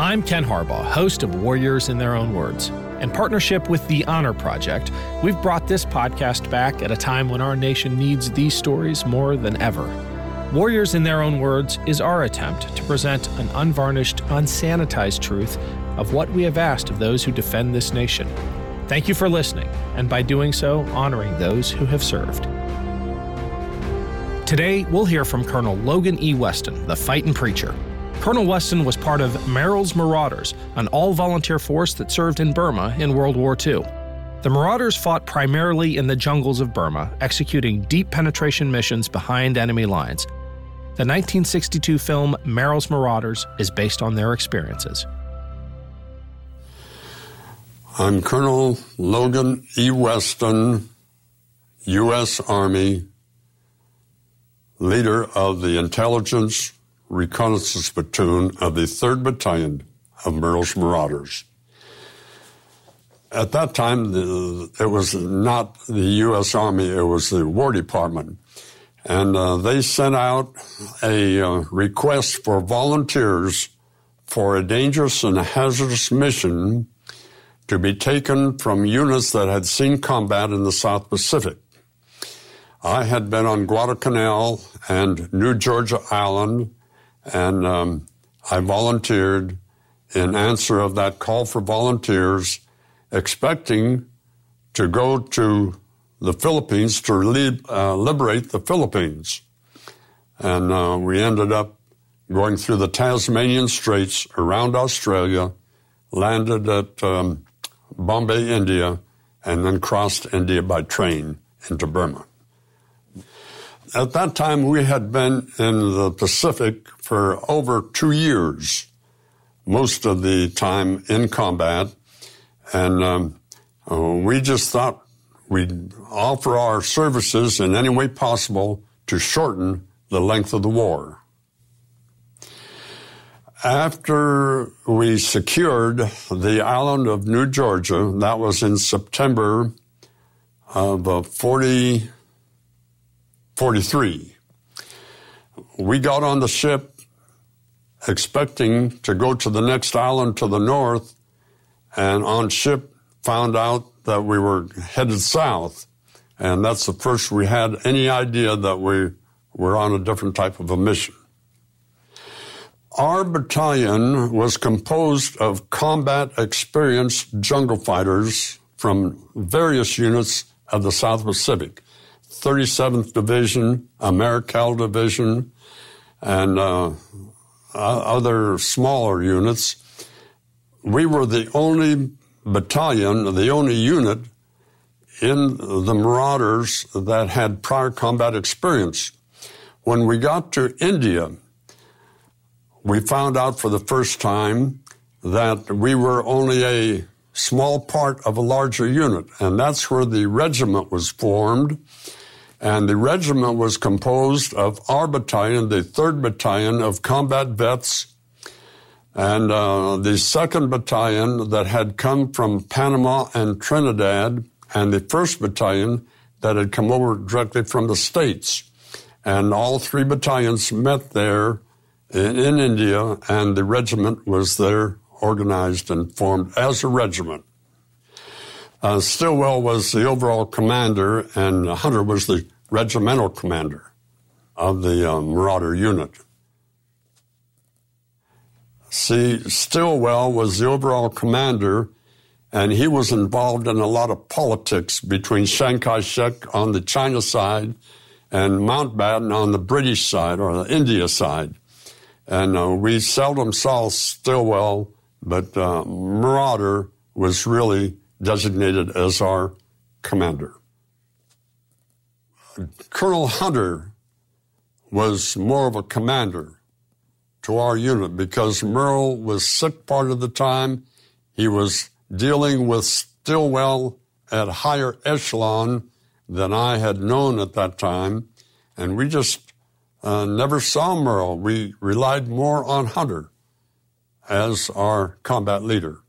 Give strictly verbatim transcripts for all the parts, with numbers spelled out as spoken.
I'm Ken Harbaugh, host of Warriors in Their Own Words. In partnership with the Honor Project, we've brought this podcast back at a time when our nation needs these stories more than ever. Warriors in Their Own Words is our attempt to present an unvarnished, unsanitized truth of what we have asked of those who defend this nation. Thank you for listening, and by doing so, honoring those who have served. Today, we'll hear from Colonel Logan E. Weston, the fightin' preacher. Colonel Weston was part of Merrill's Marauders, an all-volunteer force that served in Burma in World War Two. The Marauders fought primarily in the jungles of Burma, executing deep penetration missions behind enemy lines. The nineteen sixty-two film Merrill's Marauders is based on their experiences. I'm Colonel Logan E. Weston, U S Army, leader of the Intelligence Reconnaissance Platoon of the third Battalion of Merrill's Marauders. At that time, the, it was not the U S Army, it was the War Department. And uh, they sent out a uh, request for volunteers for a dangerous and hazardous mission to be taken from units that had seen combat in the South Pacific. I had been on Guadalcanal and New Georgia Island, and um, I volunteered in answer of that call for volunteers, expecting to go to the Philippines to lead, uh, liberate the Philippines. And uh, we ended up going through the Tasmanian Straits around Australia, landed at um, Bombay, India, and then crossed India by train into Burma. At that time, we had been in the Pacific for over two years, most of the time in combat, and um, uh, we just thought we'd offer our services in any way possible to shorten the length of the war. After we secured the island of New Georgia, that was in September of uh, forty forty-three. We got on the ship expecting to go to the next island to the north, and on ship found out that we were headed south, and that's the first we had any idea that we were on a different type of a mission. Our battalion was composed of combat experienced jungle fighters from various units of the South Pacific. thirty-seventh Division, Americal Division, and uh, other smaller units. We were the only battalion, the only unit in the Marauders that had prior combat experience. When we got to India, we found out for the first time that we were only a small part of a larger unit, and that's where the regiment was formed. And the regiment was composed of our battalion, the third Battalion of combat vets, and uh, the second Battalion that had come from Panama and Trinidad, and the first Battalion that had come over directly from the States. And all three battalions met there in, in India, and the regiment was there organized and formed as a regiment. Uh, Stilwell was the overall commander, and Hunter was the regimental commander of the uh, Marauder unit. See, Stilwell was the overall commander, and he was involved in a lot of politics between Chiang Kai-shek on the China side and Mountbatten on the British side, or the India side. And uh, we seldom saw Stilwell, but uh, Marauder was really designated as our commander. Colonel Hunter was more of a commander to our unit because Merrill was sick part of the time. He was dealing with Stilwell at higher echelon than I had known at that time, and we just uh, never saw Merrill. We relied more on Hunter as our combat leader.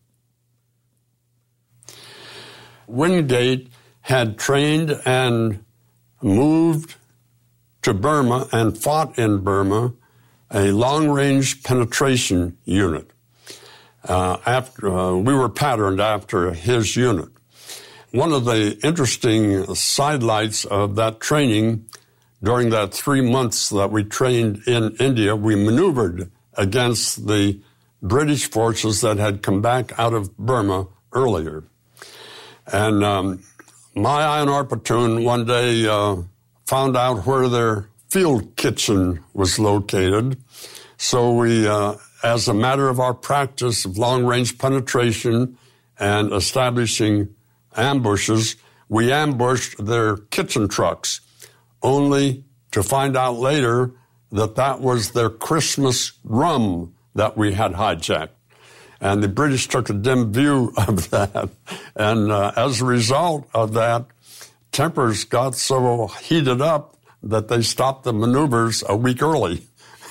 Wingate had trained and moved to Burma and fought in Burma a long-range penetration unit. uh, after uh, we were patterned after his unit. One of the interesting sidelights of that training, during that three months that we trained in India, we maneuvered against the British forces that had come back out of Burma earlier. And um, my I N R platoon one day uh, found out where their field kitchen was located. So we, uh, as a matter of our practice of long-range penetration and establishing ambushes, we ambushed their kitchen trucks, only to find out later that that was their Christmas rum that we had hijacked. And the British took a dim view of that. And uh, as a result of that, tempers got so heated up that they stopped the maneuvers a week early.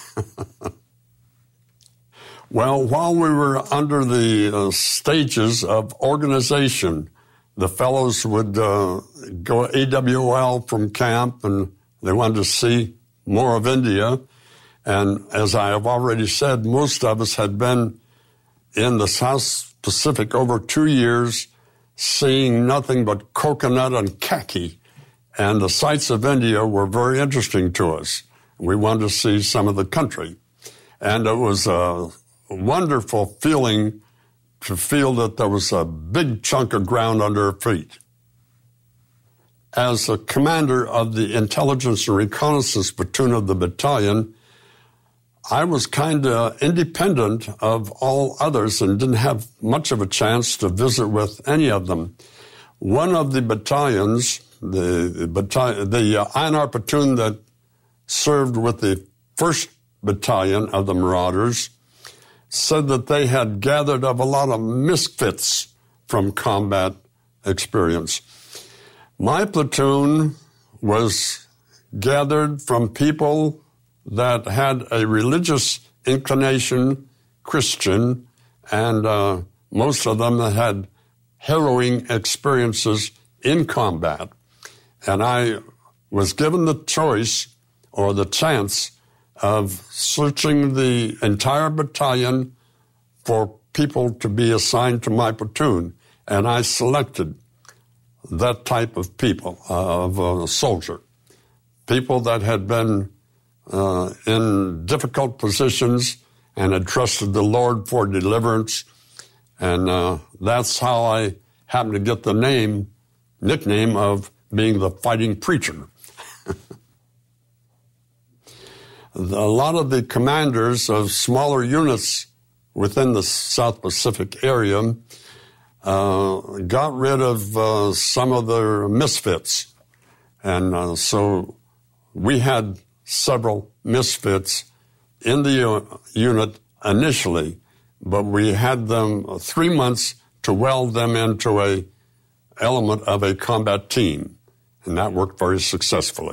Well, while we were under the uh, stages of organization, the fellows would uh, go A W L from camp, and they wanted to see more of India. And as I have already said, most of us had been in the South Pacific over two years, seeing nothing but coconut and khaki. And the sights of India were very interesting to us. We wanted to see some of the country. And it was a wonderful feeling to feel that there was a big chunk of ground under our feet. As a commander of the intelligence and reconnaissance platoon of the battalion, I was kind of independent of all others and didn't have much of a chance to visit with any of them. One of the battalions, the, the, battalion, the uh, I N R platoon that served with the first battalion of the Marauders, said that they had gathered up a lot of misfits from combat experience. My platoon was gathered from people that had a religious inclination, Christian, and uh, most of them had harrowing experiences in combat. And I was given the choice or the chance of searching the entire battalion for people to be assigned to my platoon. And I selected that type of people, uh, of a soldier. People that had been uh, in difficult positions and had trusted the Lord for deliverance. And uh, that's how I happened to get the name, nickname of being the fighting preacher. A lot of the commanders of smaller units within the South Pacific area uh, got rid of uh, some of their misfits. And uh, so we had several misfits in the uh, unit initially, but we had them three months to weld them into a element of a combat team, and that worked very successfully.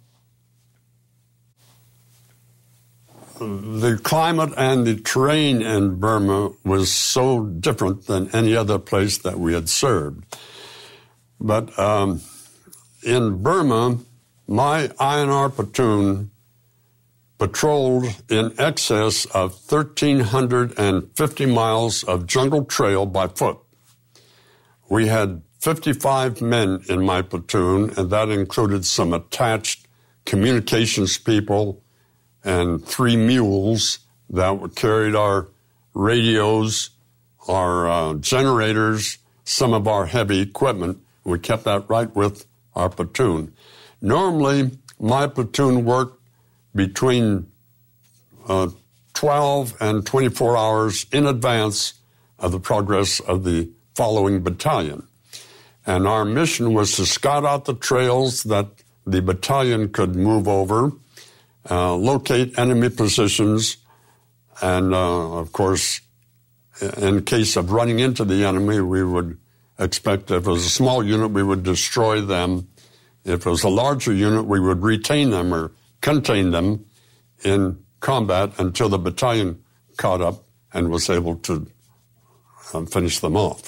The climate and the terrain in Burma was so different than any other place that we had served. But um, in Burma, my I N R platoon patrolled in excess of one thousand three hundred fifty miles of jungle trail by foot. We had fifty-five men in my platoon, and that included some attached communications people and three mules that carried our radios, our uh, generators, some of our heavy equipment. We kept that right with our platoon. Normally, my platoon worked between uh, twelve and twenty-four hours in advance of the progress of the following battalion. And our mission was to scout out the trails that the battalion could move over, Uh, locate enemy positions, and, uh, of course, in case of running into the enemy, we would expect if it was a small unit, we would destroy them. If it was a larger unit, we would retain them or contain them in combat until the battalion caught up and was able to um, finish them off.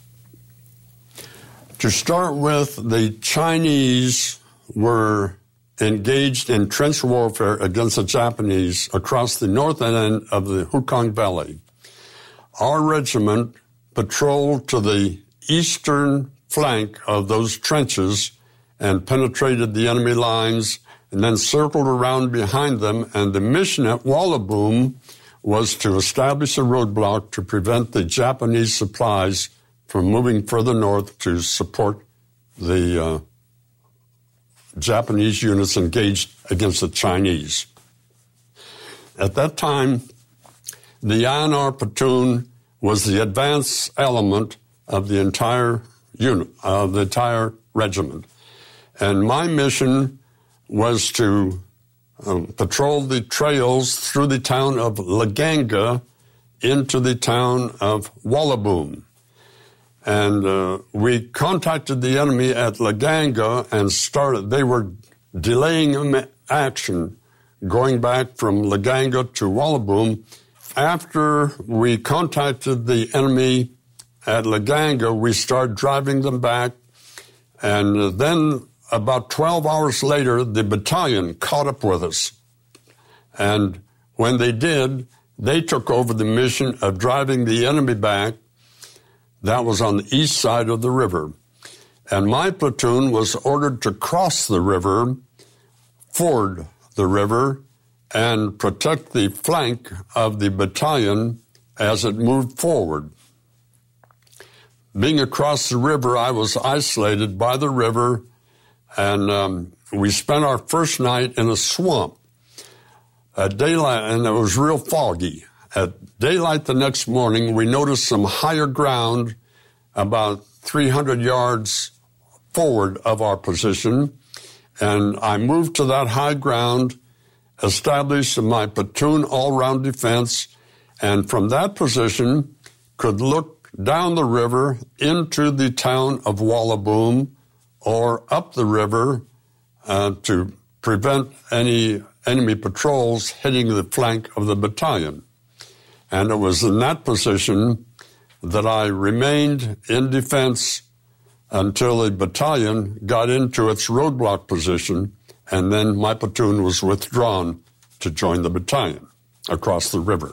To start with, the Chinese were engaged in trench warfare against the Japanese across the north end of the Hukong Valley. Our regiment patrolled to the eastern flank of those trenches and penetrated the enemy lines and then circled around behind them, and the mission at Wallaboom was to establish a roadblock to prevent the Japanese supplies from moving further north to support the uh, Japanese units engaged against the Chinese. At that time, the I N R platoon was the advance element of the entire unit, of the entire regiment. And my mission was to uh, patrol the trails through the town of Laganga into the town of Wallaboom. And uh, we contacted the enemy at Laganga and started, they were delaying action going back from Laganga to Wallaboom. After we contacted the enemy at Laganga, we started driving them back, and then about twelve hours later, the battalion caught up with us. And when they did, they took over the mission of driving the enemy back. That was on the east side of the river. And my platoon was ordered to cross the river, ford the river, and protect the flank of the battalion as it moved forward. Being across the river, I was isolated by the river, and um, we spent our first night in a swamp. At daylight, and it was real foggy. At daylight the next morning, we noticed some higher ground about three hundred yards forward of our position, and I moved to that high ground, established my platoon all-round defense, and from that position could look down the river into the town of Wallaboom or up the river uh, to prevent any enemy patrols hitting the flank of the battalion. And it was in that position that I remained in defense until the battalion got into its roadblock position, and then my platoon was withdrawn to join the battalion across the river.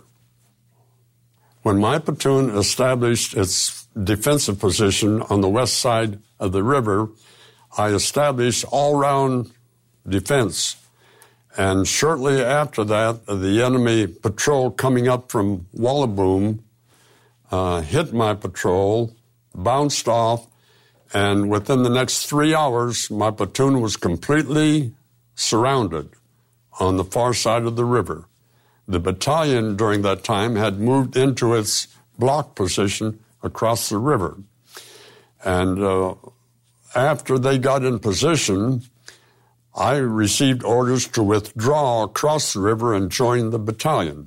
When my platoon established its defensive position on the west side of the river, I established all-round defense. And shortly after that, the enemy patrol coming up from Wallaboom uh, hit my patrol, bounced off, and within the next three hours, my platoon was completely surrounded on the far side of the river. The battalion during that time had moved into its block position across the river. And uh, after they got in position, I received orders to withdraw across the river and join the battalion.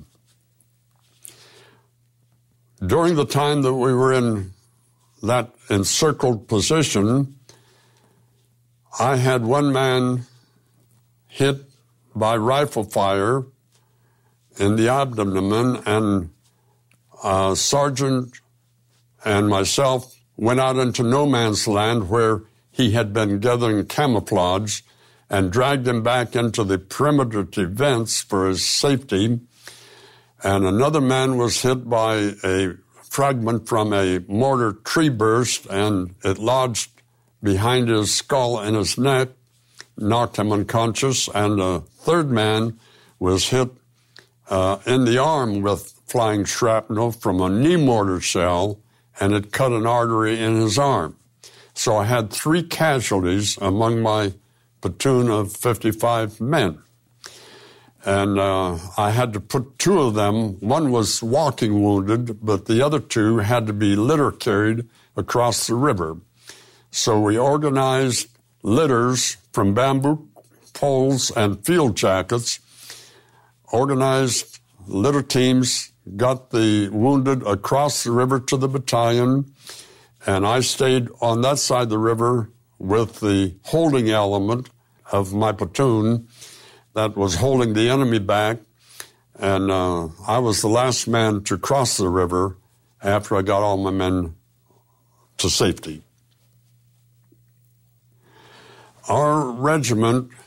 During the time that we were in that encircled position, I had one man hit by rifle fire in the abdomen, and a sergeant and myself went out into no man's land where he had been gathering camouflage and dragged him back into the perimeter defense for his safety. And another man was hit by a fragment from a mortar tree burst, and it lodged behind his skull and his neck, knocked him unconscious. And a third man was hit uh, in the arm with flying shrapnel from a knee mortar shell, and it cut an artery in his arm. So I had three casualties among my platoon of fifty-five men. And uh, I had to put two of them, one was walking wounded, but the other two had to be litter carried across the river. So we organized litters from bamboo poles and field jackets, organized litter teams, got the wounded across the river to the battalion, and I stayed on that side of the river with the holding element of my platoon that was holding the enemy back, and uh, I was the last man to cross the river after I got all my men to safety. Our regiment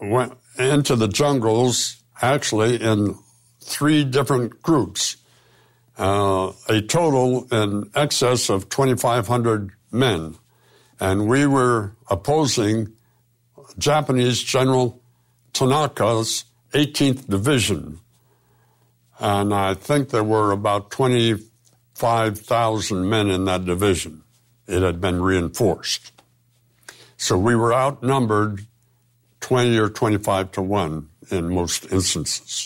went into the jungles, actually in three different groups, uh, a total in excess of twenty-five hundred men. And we were opposing Japanese General Tanaka's eighteenth Division. And I think there were about twenty-five thousand men in that division. It had been reinforced. So we were outnumbered twenty or twenty-five to one in most instances.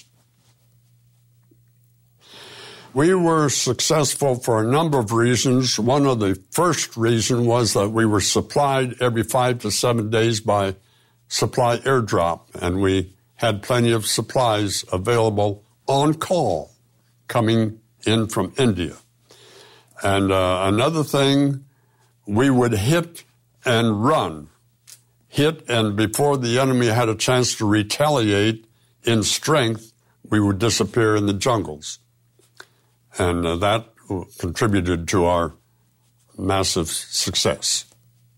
We were successful for a number of reasons. One of the first reasons was that we were supplied every five to seven days by supply airdrop, and we had plenty of supplies available on call coming in from India. And uh, another thing, we would hit and run. Hit, and before the enemy had a chance to retaliate in strength, we would disappear in the jungles. And uh, that contributed to our massive success.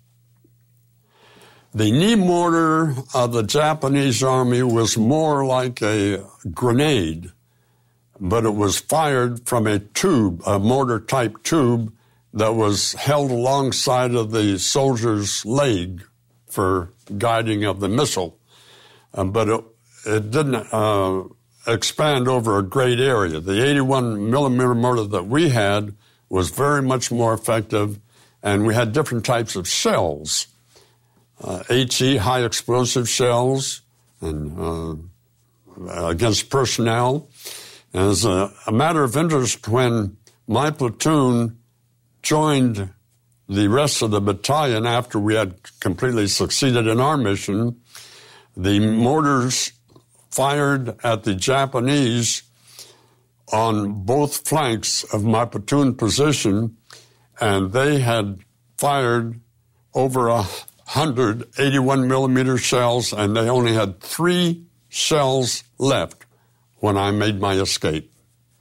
The knee mortar of the Japanese army was more like a grenade, but it was fired from a tube, a mortar-type tube that was held alongside of the soldier's leg for guiding of the missile. Uh, but it, it didn't uh, expand over a great area. The eighty-one millimeter mortar that we had was very much more effective, and we had different types of shells. Uh, HE, high explosive shells, and uh, against personnel. And as a, a matter of interest, when my platoon joined the rest of the battalion after we had completely succeeded in our mission, the mortars fired at the Japanese on both flanks of my platoon position, and they had fired over a hundred eighty-one millimeter shells, and they only had three shells left when I made my escape.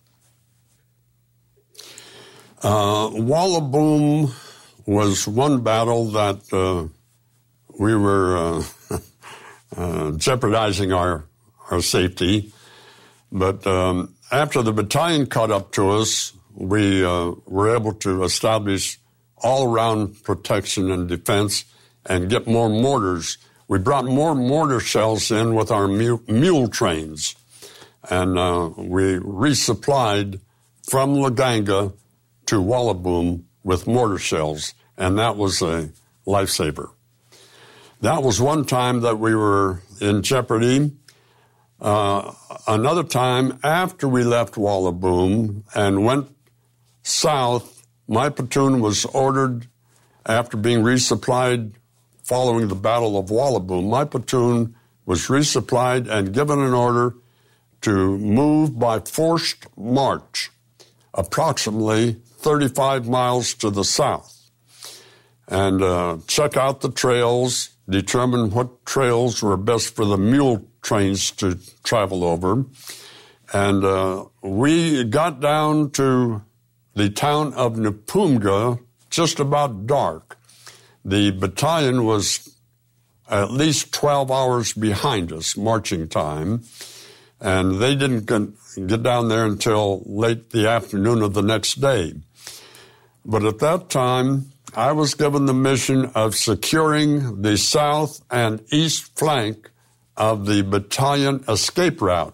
Uh, Wallaboom was one battle that uh, we were uh, uh, jeopardizing our, our safety. But um, after the battalion caught up to us, we uh, were able to establish all-around protection and defense and get more mortars. We brought more mortar shells in with our mule, mule trains, and uh, we resupplied from Laganga to Wallaboom with mortar shells, and that was a lifesaver. That was one time that we were in jeopardy. Uh, another time, after we left Wallaboom and went south, my platoon was ordered, after being resupplied following the Battle of Wallaboom, my platoon was resupplied and given an order to move by forced march approximately thirty-five miles to the south and uh, check out the trails, determine what trails were best for the mule trains to travel over. And uh, we got down to the town of Nepunga just about dark. The battalion was at least twelve hours behind us, marching time, and they didn't get down there until late the afternoon of the next day. But at that time, I was given the mission of securing the south and east flank of the battalion escape route.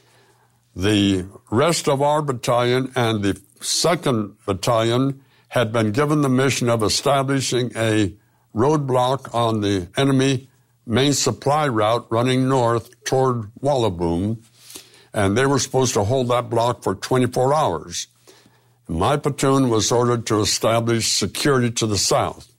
The rest of our battalion and the second battalion had been given the mission of establishing a roadblock on the enemy main supply route running north toward Wallaboom, and they were supposed to hold that block for twenty-four hours. My platoon was ordered to establish security to the south.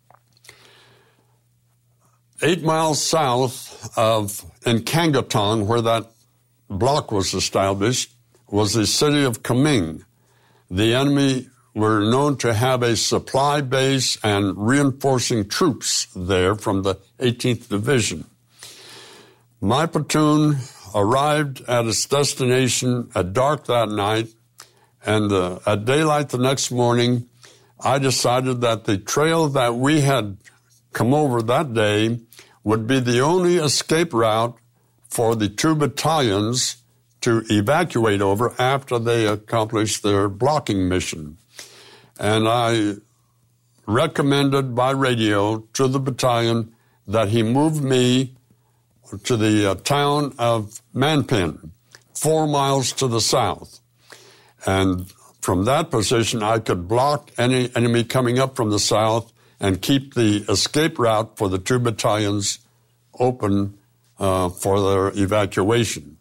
Eight miles south of Nkangatong, where that block was established, was the city of Kaming. The enemy were known to have a supply base and reinforcing troops there from the eighteenth Division. My platoon arrived at its destination at dark that night, and uh, at daylight the next morning, I decided that the trail that we had come over that day would be the only escape route for the two battalions to evacuate over after they accomplished their blocking mission. And I recommended by radio to the battalion that he move me to the uh, town of Manpin, four miles to the south. And from that position, I could block any enemy coming up from the south and keep the escape route for the two battalions open uh, for their evacuation.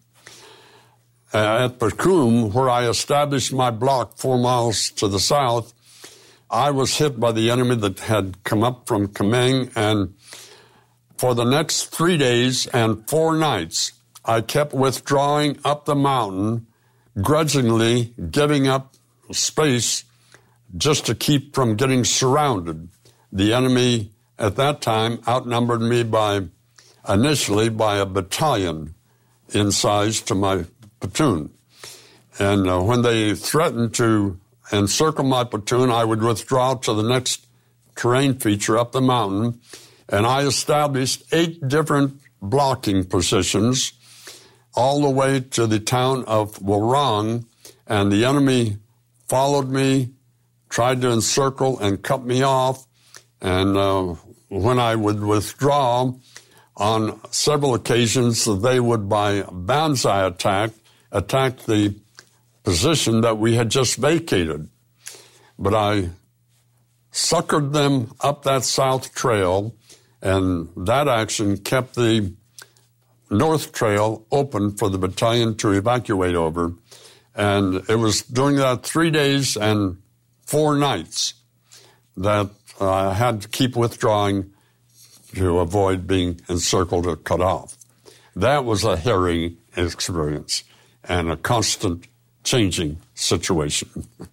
Uh, at Bakum, where I established my block four miles to the south, I was hit by the enemy that had come up from Kameng, and for the next three days and four nights, I kept withdrawing up the mountain, grudgingly giving up space just to keep from getting surrounded. The enemy at that time outnumbered me by, initially, by a battalion in size to my platoon. And uh, when they threatened to encircle my platoon, I would withdraw to the next terrain feature up the mountain, and I established eight different blocking positions all the way to the town of Warang, and the enemy followed me, tried to encircle and cut me off, and uh, when I would withdraw, on several occasions, they would, by banzai attack, attack the position that we had just vacated. But I suckered them up that south trail, and that action kept the north trail open for the battalion to evacuate over. And it was during that three days and four nights that I had to keep withdrawing to avoid being encircled or cut off. That was a harrowing experience and a constant changing situation.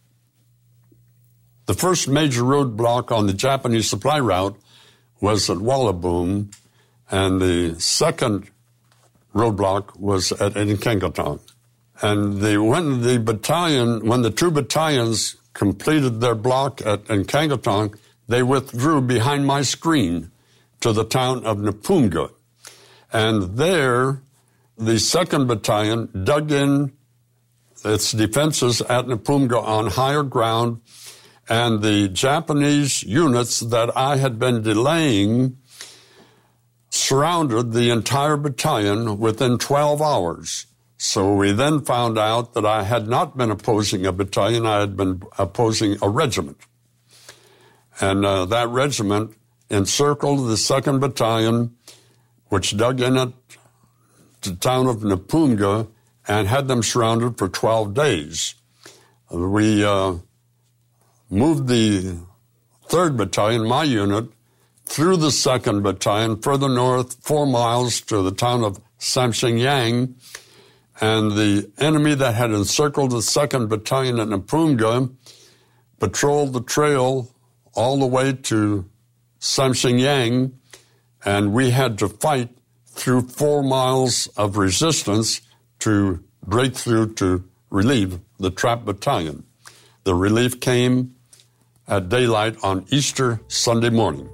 The first major roadblock on the Japanese supply route was at Wallaboom, and the second roadblock was at Nkengatong. And the, when the battalion, when the two battalions completed their block at Nkengatong, they withdrew behind my screen to the town of Napunga. And there, the second battalion dug in its defenses at Napunga on higher ground, and the Japanese units that I had been delaying surrounded the entire battalion within twelve hours. So we then found out that I had not been opposing a battalion, I had been opposing a regiment. And uh, that regiment encircled the second battalion, which dug in at the town of Napunga, and had them surrounded for twelve days. We uh, moved the third battalion, my unit, through the second battalion, further north, four miles to the town of Samshingyang, and the enemy that had encircled the second battalion at Napunga patrolled the trail all the way to Samshingyang, and we had to fight through four miles of resistance to break through to relieve the trapped battalion. The relief came at daylight on Easter Sunday morning.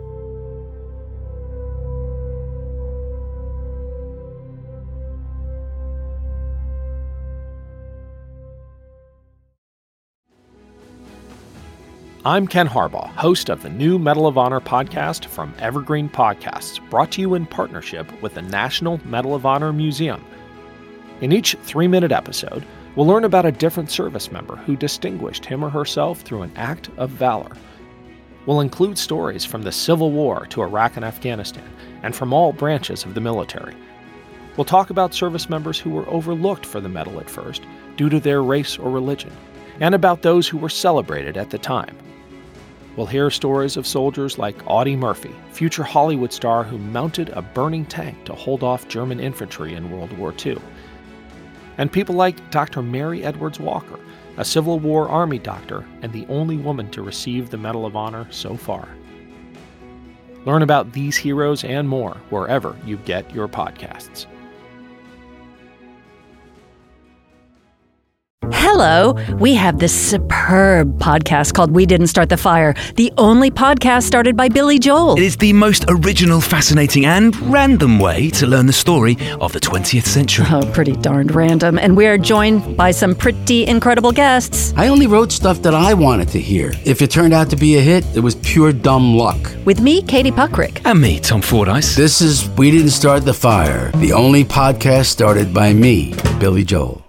I'm Ken Harbaugh, host of the new Medal of Honor podcast from Evergreen Podcasts, brought to you in partnership with the National Medal of Honor Museum. In each three-minute episode, we'll learn about a different service member who distinguished him or herself through an act of valor. We'll include stories from the Civil War to Iraq and Afghanistan, and from all branches of the military. We'll talk about service members who were overlooked for the medal at first due to their race or religion, and about those who were celebrated at the time. We'll hear stories of soldiers like Audie Murphy, future Hollywood star who mounted a burning tank to hold off German infantry in World War Two. And people like Doctor Mary Edwards Walker, a Civil War Army doctor and the only woman to receive the Medal of Honor so far. Learn about these heroes and more wherever you get your podcasts. Hello. We have this superb podcast called We Didn't Start the Fire, the only podcast started by Billy Joel. It is the most original, fascinating, and random way to learn the story of the twentieth century. Oh, pretty darned random. And we are joined by some pretty incredible guests. I only wrote stuff that I wanted to hear. If it turned out to be a hit, it was pure dumb luck. With me, Katie Puckrick. And me, Tom Fordyce. This is We Didn't Start the Fire, the only podcast started by me, Billy Joel.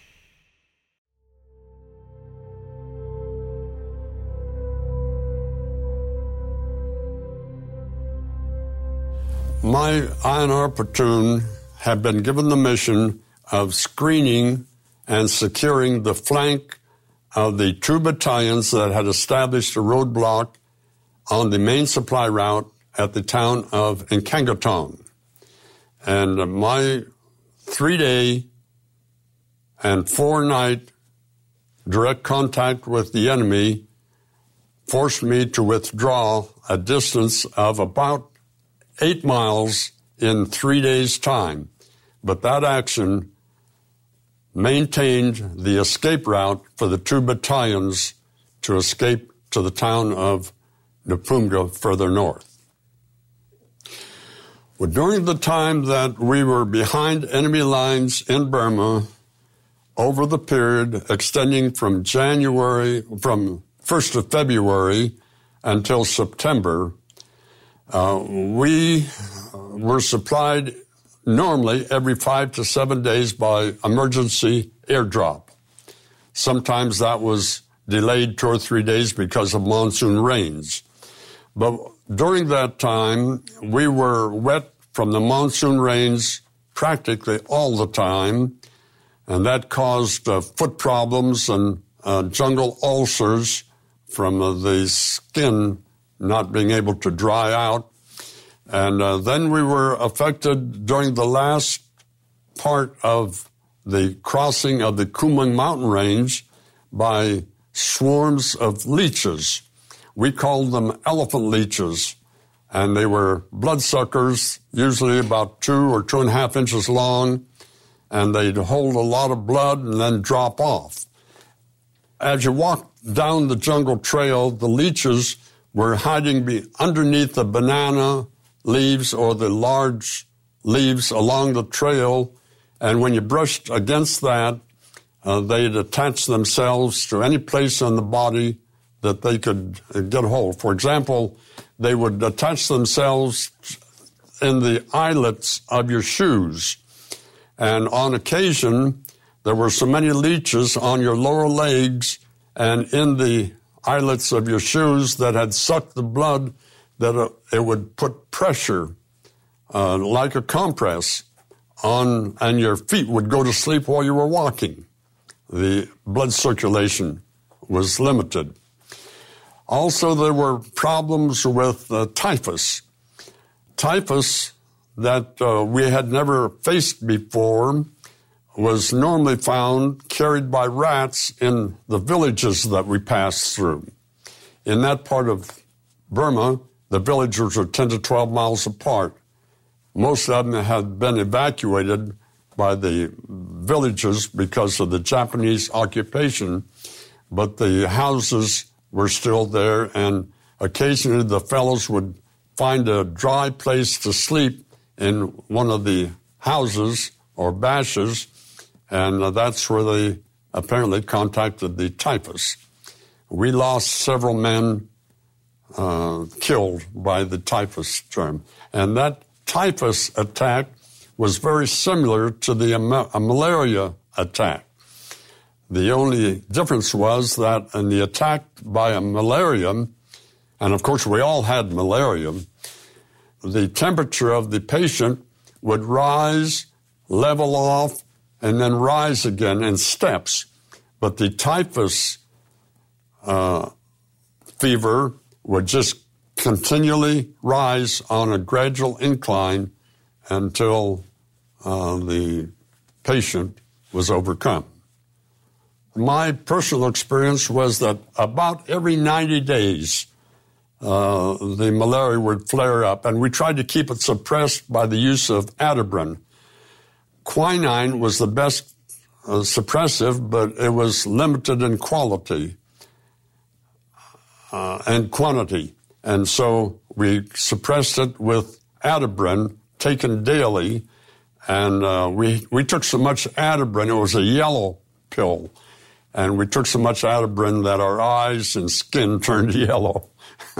My I N R platoon had been given the mission of screening and securing the flank of the two battalions that had established a roadblock on the main supply route at the town of Inkangatong. And my three-day and four-night direct contact with the enemy forced me to withdraw a distance of about eight miles in three days' time. But that action maintained the escape route for the two battalions to escape to the town of Napunga further north. Well, during the time that we were behind enemy lines in Burma, over the period extending from January, from first of February until September, uh, we were supplied normally every five to seven days by emergency airdrop. Sometimes that was delayed two or three days because of monsoon rains. But during that time, we were wet from the monsoon rains practically all the time, and that caused uh, foot problems and uh, jungle ulcers from uh, the skin not being able to dry out. And uh, then we were affected during the last part of the crossing of the Kumung mountain range by swarms of leeches. We called them elephant leeches, and they were bloodsuckers, usually about two or two and a half inches long, and they'd hold a lot of blood and then drop off. As you walked down the jungle trail, the leeches were hiding be underneath the banana leaves or the large leaves along the trail, and when you brushed against that, uh, they'd attach themselves to any place on the body that they could get a hold. For example, they would attach themselves in the eyelets of your shoes, and on occasion, there were so many leeches on your lower legs and in the eyelets of your shoes that had sucked the blood that it would put pressure, uh, like a compress, on, and your feet would go to sleep while you were walking. The blood circulation was limited. Also, there were problems with uh, typhus. Typhus that uh, we had never faced before was normally found carried by rats in the villages that we passed through. In that part of Burma, the villages are ten to twelve miles apart. Most of them had been evacuated by the villages because of the Japanese occupation, but the houses were still there, and occasionally the fellows would find a dry place to sleep in one of the houses or bashes, and uh, that's where they apparently contacted the typhus. We lost several men uh, killed by the typhus germ, and that typhus attack was very similar to the uh, malaria attack. The only difference was that in the attack by a malaria, and of course we all had malaria, the temperature of the patient would rise, level off, and then rise again in steps. But the typhus uh, fever would just continually rise on a gradual incline until uh, the patient was overcome. My personal experience was that about every ninety days, uh, the malaria would flare up, and we tried to keep it suppressed by the use of Atibrin. Quinine was the best uh, suppressive, but it was limited in quality uh, and quantity. And so we suppressed it with Atabrin, taken daily, and uh, we, we took so much Atabrin, it was a yellow pill, and we took so much Atabrin that our eyes and skin turned yellow.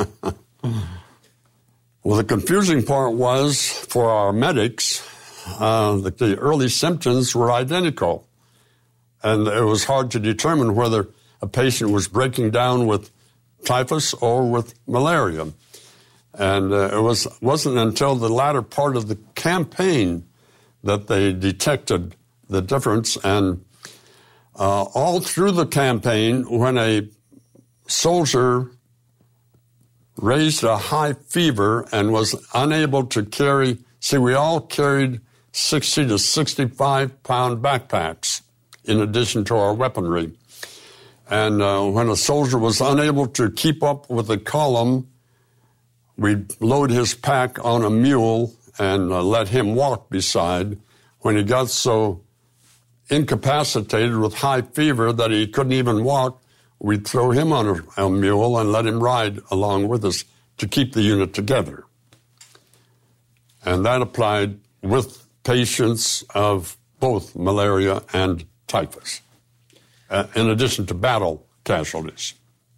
Well, the confusing part was, for our medics, uh, that the early symptoms were identical. And it was hard to determine whether a patient was breaking down with typhus or with malaria. And uh, it was, wasn't until the latter part of the campaign that they detected the difference. And uh, all through the campaign, when a soldier raised a high fever and was unable to carry, see, we all carried sixty to sixty-five pound backpacks in addition to our weaponry. And uh, when a soldier was unable to keep up with the column, we'd load his pack on a mule and uh, let him walk beside. When he got so incapacitated with high fever that he couldn't even walk, we'd throw him on a, a mule and let him ride along with us to keep the unit together. And that applied with patients of both malaria and typhus, uh, in addition to battle casualties.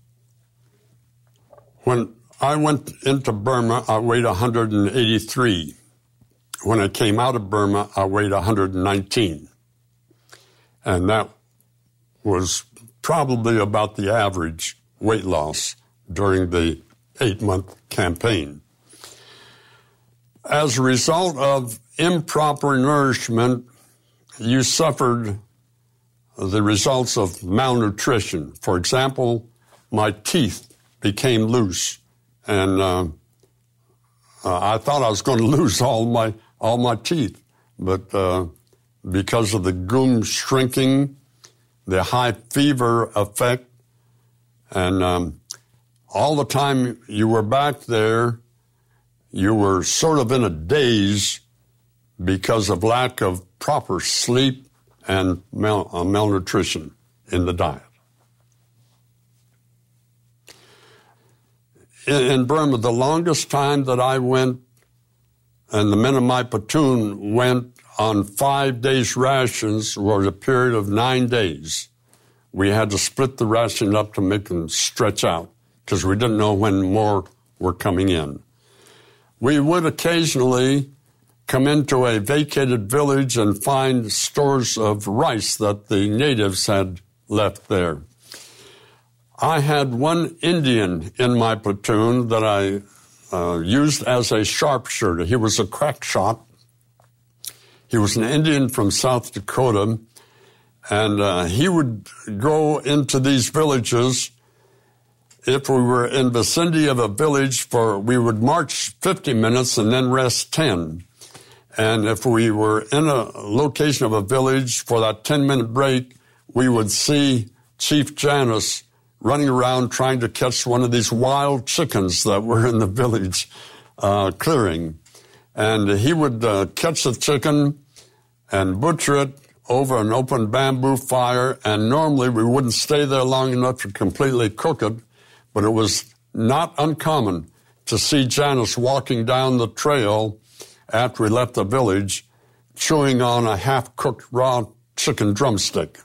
When I went into Burma, I weighed one hundred eighty-three. When I came out of Burma, I weighed one hundred nineteen. And that was probably about the average weight loss during the eight-month campaign. As a result of improper nourishment, you suffered the results of malnutrition. For example, my teeth became loose, and uh, uh, I thought I was going to lose all my all my teeth, but uh, because of the gum shrinking, the high fever effect, and um, all the time you were back there, you were sort of in a daze because of lack of proper sleep and mal- uh, malnutrition in the diet. In, in Burma, the longest time that I went, and the men of my platoon went on five days rations, was a period of nine days. We had to split the ration up to make them stretch out because we didn't know when more were coming in. We would occasionally come into a vacated village and find stores of rice that the natives had left there. I had one Indian in my platoon that I uh, used as a sharpshooter. He was a crack shot. He was an Indian from South Dakota, and uh, he would go into these villages. If we were in vicinity of a village, for we would march fifty minutes and then rest ten. And if we were in a location of a village for that ten-minute break, we would see Chief Janus running around trying to catch one of these wild chickens that were in the village uh, clearing. And he would uh, catch the chicken and butcher it over an open bamboo fire, and normally we wouldn't stay there long enough to completely cook it, but it was not uncommon to see Janus walking down the trail after we left the village, chewing on a half-cooked raw chicken drumstick.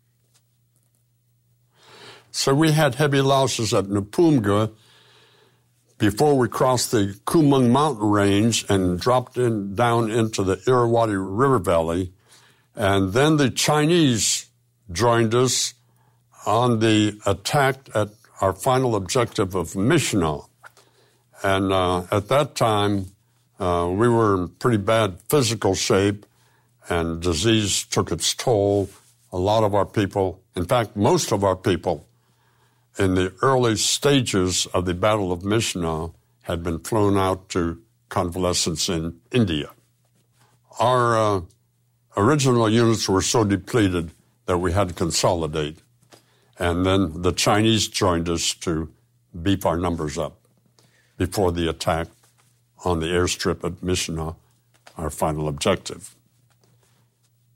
So we had heavy losses at Napoomga before we crossed the Kumung mountain range and dropped in down into the Irrawaddy River Valley. And then the Chinese joined us on the attack at our final objective of Mishnah. And uh, at that time, uh, we were in pretty bad physical shape, and disease took its toll. A lot of our people, in fact, most of our people, in the early stages of the Battle of Mishnah had been flown out to convalescence in India. Our uh, original units were so depleted that we had to consolidate. And then the Chinese joined us to beef our numbers up before the attack on the airstrip at Mishnah, our final objective.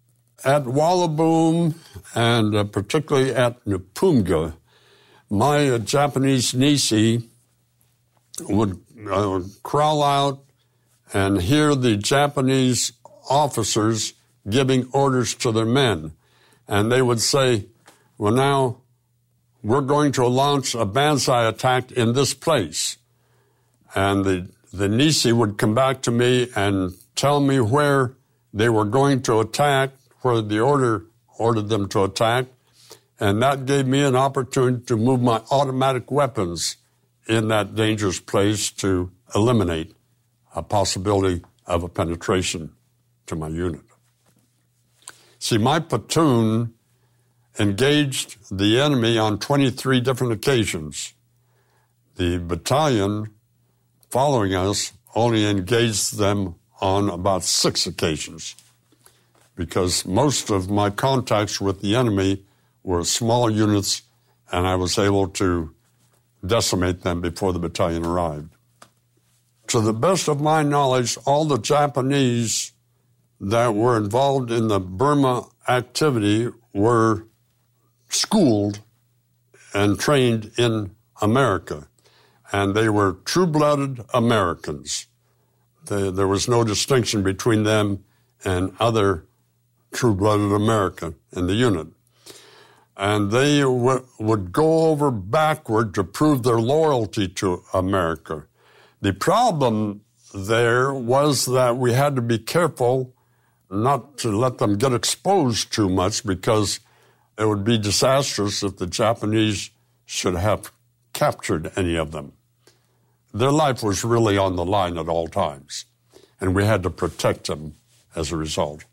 at Wallaboom, and uh, particularly at Napunga, my uh, Japanese Nisi would uh, crawl out and hear the Japanese officers giving orders to their men. And they would say, well, now we're going to launch a banzai attack in this place. And the, the Nisi would come back to me and tell me where they were going to attack, where the order ordered them to attack. And that gave me an opportunity to move my automatic weapons in that dangerous place to eliminate a possibility of a penetration to my unit. See, my platoon engaged the enemy on twenty-three different occasions. The battalion following us only engaged them on about six occasions, because most of my contacts with the enemy were small units, and I was able to decimate them before the battalion arrived. To the best of my knowledge, all the Japanese that were involved in the Burma activity were schooled and trained in America, and they were true-blooded Americans. They, there was no distinction between them and other true-blooded American in the unit. And they w- would go over backward to prove their loyalty to America. The problem there was that we had to be careful not to let them get exposed too much, because it would be disastrous if the Japanese should have captured any of them. Their life was really on the line at all times, and we had to protect them as a result.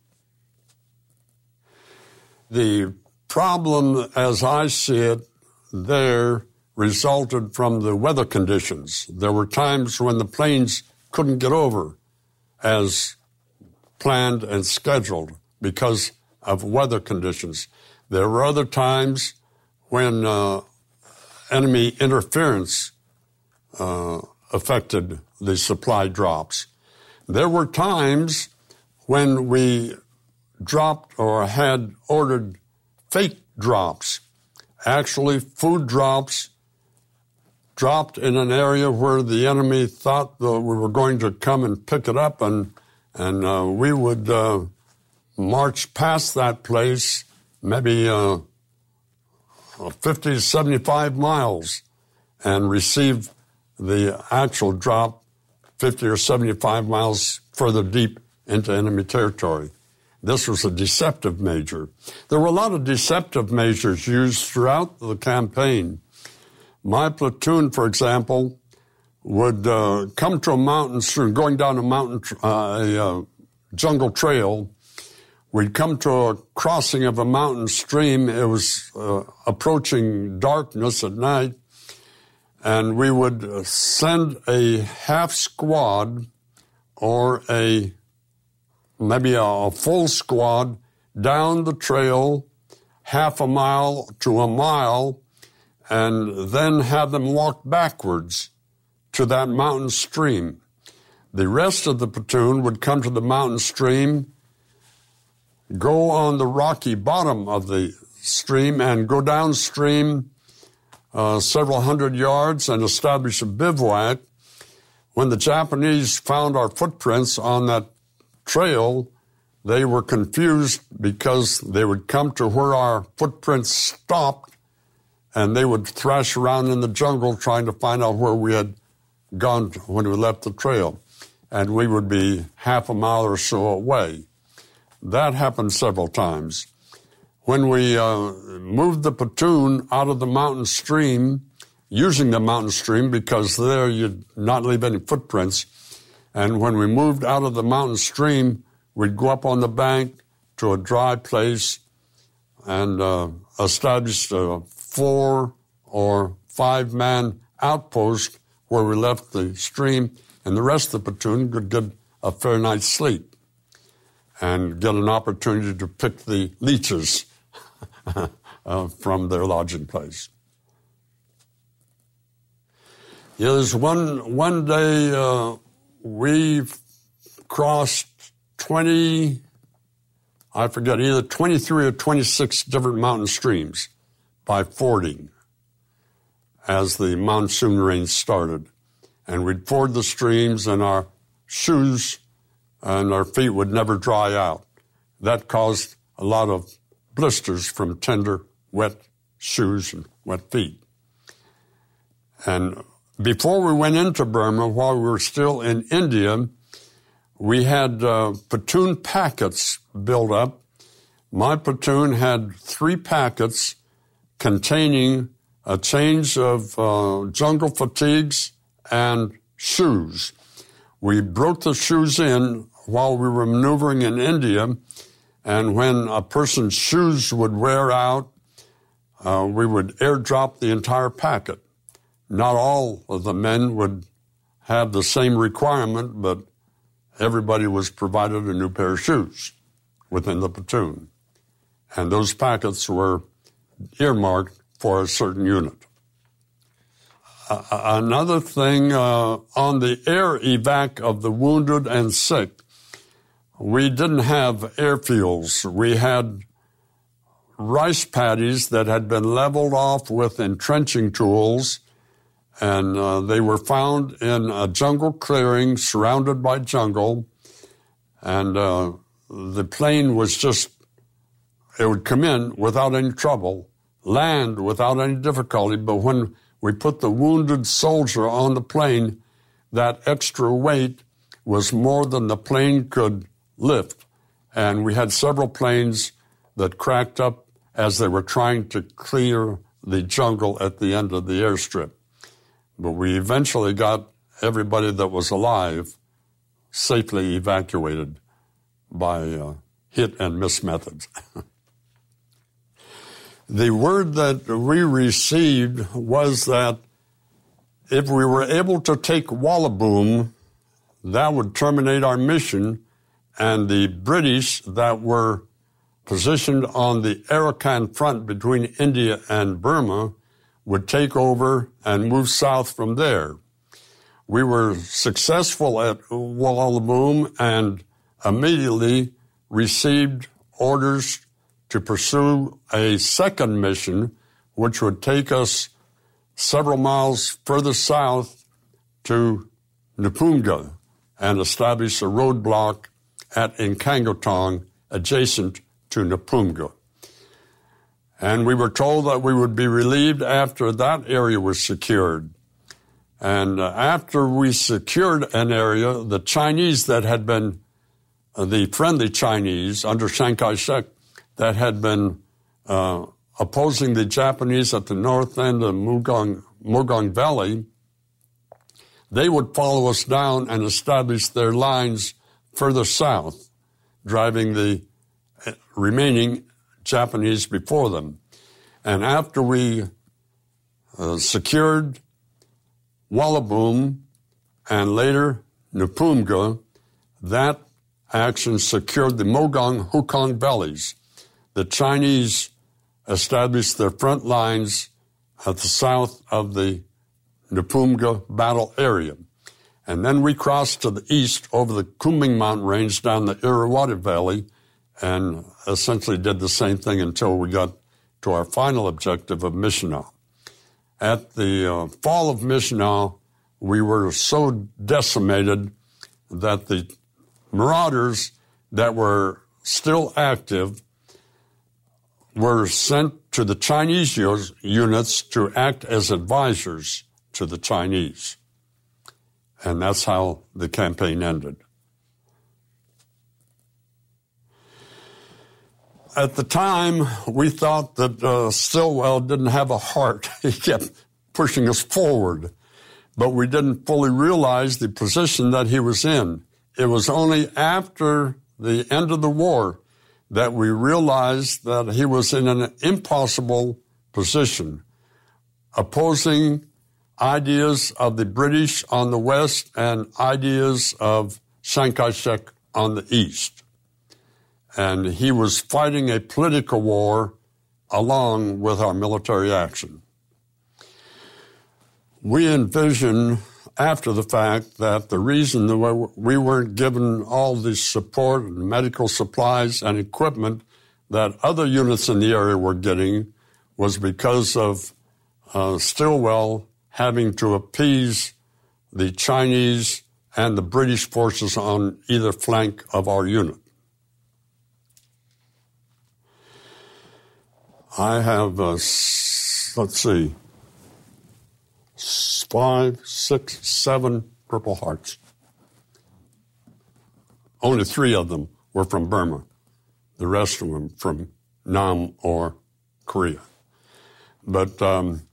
The problem, as I see it, there resulted from the weather conditions. There were times when the planes couldn't get over as planned and scheduled because of weather conditions. There were other times when uh, enemy interference uh, affected the supply drops. There were times when we dropped or had ordered fake drops, actually food drops dropped in an area where the enemy thought that we were going to come and pick it up, and and uh, we would uh, march past that place maybe uh, fifty to seventy-five miles and receive the actual drop fifty or seventy-five miles further deep into enemy territory. This was a deceptive measure. There were a lot of deceptive measures used throughout the campaign. My platoon, for example, would uh, come to a mountain stream, going down a mountain, uh, a uh, jungle trail. We'd come to a crossing of a mountain stream. It was uh, approaching darkness at night, and we would send a half squad or a maybe a, a full squad down the trail half a mile to a mile, and then have them walk backwards to that mountain stream. The rest of the platoon would come to the mountain stream, go on the rocky bottom of the stream, and go downstream uh, several hundred yards and establish a bivouac. When the Japanese found our footprints on that trail, they were confused because they would come to where our footprints stopped, and they would thrash around in the jungle trying to find out where we had gone when we left the trail. And we would be half a mile or so away. That happened several times. When we uh, moved the platoon out of the mountain stream, using the mountain stream because there you'd not leave any footprints, and when we moved out of the mountain stream, we'd go up on the bank to a dry place and uh, establish a four or five man outpost where we left the stream, and the rest of the platoon could get a fair night's sleep and get an opportunity to pick the leeches uh, from their lodging place. Yeah, there's one, one day uh, we crossed twenty, I forget, either twenty-three or twenty-six different mountain streams by fording as the monsoon rain started. And we'd ford the streams, and our shoes and our feet would never dry out. That caused a lot of blisters from tender, wet shoes and wet feet. And before we went into Burma, while we were still in India, we had uh, platoon packets built up. My platoon had three packets containing a change of uh, jungle fatigues and shoes. We broke the shoes in while we were maneuvering in India, and when a person's shoes would wear out, uh, we would airdrop the entire packet. Not all of the men would have the same requirement, but everybody was provided a new pair of shoes within the platoon. And those packets were earmarked for a certain unit. Uh, another thing, uh, on the air evac of the wounded and sick, we didn't have airfields. We had rice paddies that had been leveled off with entrenching tools, and uh, they were found in a jungle clearing surrounded by jungle, and uh, the plane was just, it would come in without any trouble, land without any difficulty, but when we put the wounded soldier on the plane, that extra weight was more than the plane could lift, and we had several planes that cracked up as they were trying to clear the jungle at the end of the airstrip. But we eventually got everybody that was alive safely evacuated by uh, hit and miss methods. The word that we received was that if we were able to take Wallaboom, that would terminate our mission, and the British that were positioned on the Arakan front between India and Burma would take over and move south from there. We were successful at Wallaboom and immediately received orders to pursue a second mission, which would take us several miles further south to Napunga and establish a roadblock at Inkangotong adjacent to Napunga. And we were told that we would be relieved after that area was secured. And uh, after we secured an area, the Chinese that had been, uh, the friendly Chinese under Chiang Kai-shek that had been uh, opposing the Japanese at the north end of Mugong, Mugong Valley, they would follow us down and establish their lines further south, driving the remaining Japanese before them. And after we uh, secured Wallaboom and later Napunga, that action secured the Mogong Hukong valleys. The Chinese established their front lines at the south of the Napunga battle area. And then we crossed to the east over the Kunming mountain range down the Irrawaddy Valley and essentially did the same thing until we got to our final objective of Missionau. At the uh, fall of Missionau, we were so decimated that the marauders that were still active were sent to the Chinese units to act as advisors to the Chinese. And that's how the campaign ended. At the time, we thought that uh, Stilwell didn't have a heart. He kept pushing us forward. But we didn't fully realize the position that he was in. It was only after the end of the war that we realized that he was in an impossible position, opposing ideas of the British on the west and ideas of Chiang Kai-shek on the east. And he was fighting a political war along with our military action. We envision after the fact that the reason that we weren't given all the support and medical supplies and equipment that other units in the area were getting was because of uh, Stilwell having to appease the Chinese and the British forces on either flank of our unit. I have, uh, let's see, five, six, seven Purple Hearts. Only three of them were from Burma. The rest of them from Nam or Korea. But um,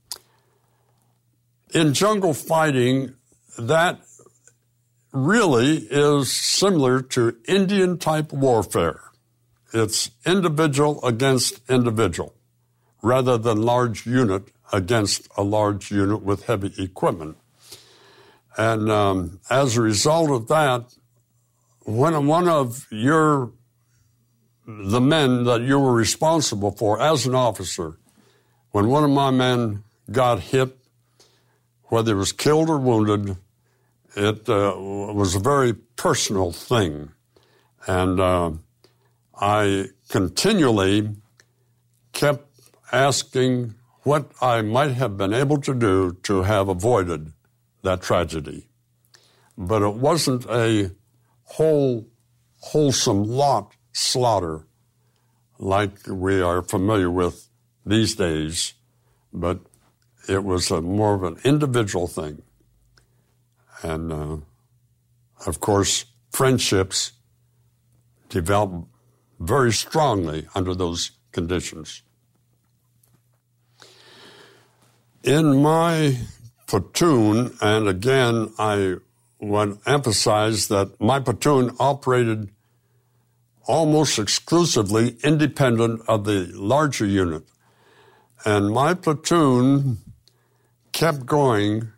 in jungle fighting, that really is similar to Indian-type warfare. It's individual against individual, rather than large unit against a large unit with heavy equipment. And um, as a result of that, when one of your, the men that you were responsible for as an officer, when one of my men got hit, whether he was killed or wounded, it uh, was a very personal thing. And uh, I continually kept asking what I might have been able to do to have avoided that tragedy. But it wasn't a whole, wholesome lot slaughter like we are familiar with these days, but it was a more of an individual thing. And, uh, of course, friendships develop very strongly under those conditions. In my platoon, and again, I would emphasize that my platoon operated almost exclusively independent of the larger unit. And my platoon kept going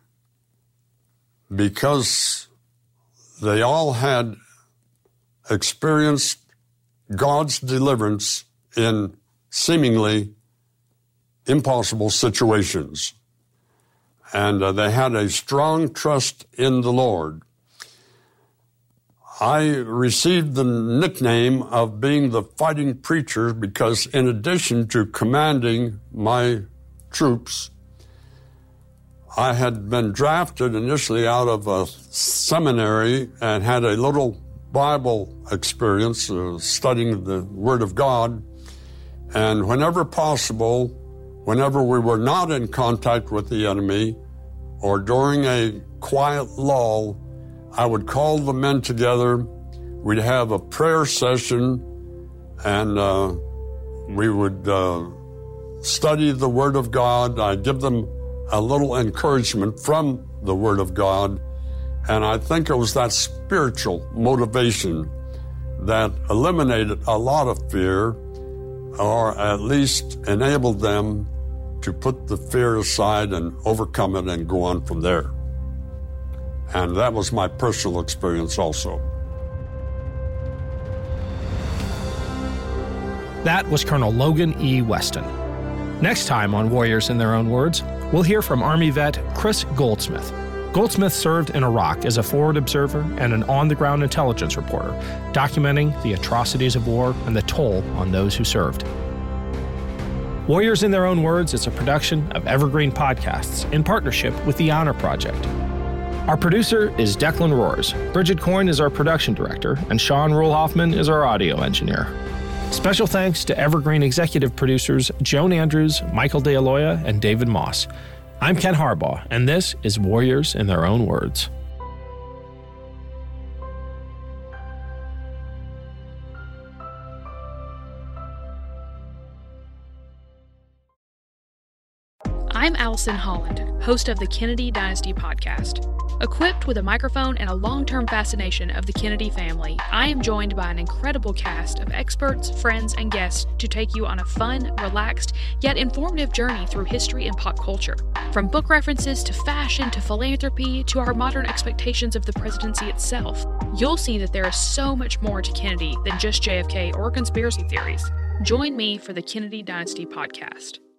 because they all had experienced God's deliverance in seemingly impossible situations. And uh, they had a strong trust in the Lord. I received the nickname of being the fighting preacher because in addition to commanding my troops, I had been drafted initially out of a seminary and had a little Bible experience, uh, studying the Word of God. And whenever possible, whenever we were not in contact with the enemy or during a quiet lull, I would call the men together. We'd have a prayer session, and uh, we would uh, study the Word of God. I'd give them a little encouragement from the Word of God, and I think it was that spiritual motivation that eliminated a lot of fear, or at least enabled them to put the fear aside and overcome it and go on from there. And that was my personal experience also. That was Colonel Logan E. Weston. Next time on Warriors in Their Own Words, we'll hear from Army vet Chris Goldsmith. Goldsmith served in Iraq as a forward observer and an on-the-ground intelligence reporter, documenting the atrocities of war and the toll on those who served. Warriors in Their Own Words is a production of Evergreen Podcasts in partnership with the Honor Project. Our producer is Declan Roars. Bridget Coyne is our production director, and Sean Ruhl-Hoffman is our audio engineer. Special thanks to Evergreen executive producers Joan Andrews, Michael DeAloia, and David Moss. I'm Ken Harbaugh, and this is Warriors in Their Own Words. I'm Allison Holland, host of the Kennedy Dynasty podcast. Equipped with a microphone and a long-term fascination of the Kennedy family, I am joined by an incredible cast of experts, friends, and guests to take you on a fun, relaxed, yet informative journey through history and pop culture. From book references to fashion to philanthropy to our modern expectations of the presidency itself, you'll see that there is so much more to Kennedy than just J F K or conspiracy theories. Join me for the Kennedy Dynasty podcast.